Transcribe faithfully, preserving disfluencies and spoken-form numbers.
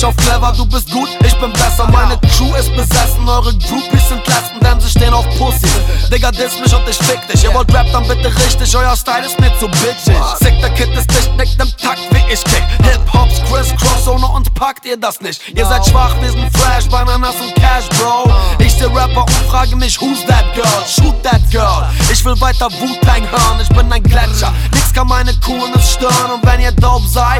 auf clever, du bist gut, ich bin besser. Meine Crew ist besessen, eure Groupies sind Lesben, denn sie stehen auf Pussy. Digga, diss mich und ich fick dich. Ihr wollt Rap, dann bitte richtig, euer Style ist mir zu bitchig. Sick, der Kid ist dicht, nickt im Takt, wie ich kick. Hip-Hops, Criss, Cross, ohne uns packt ihr das nicht. Ihr seid schwach, wir sind fresh, Bananas und Cash, Bro. Ich der Rapper und frage mich, who's that girl? Shoot that girl. Ich will weiter Wu-Tang hören, ich bin ein Gletscher. Nix kann meine Coolness stören und wenn ihr dope seid,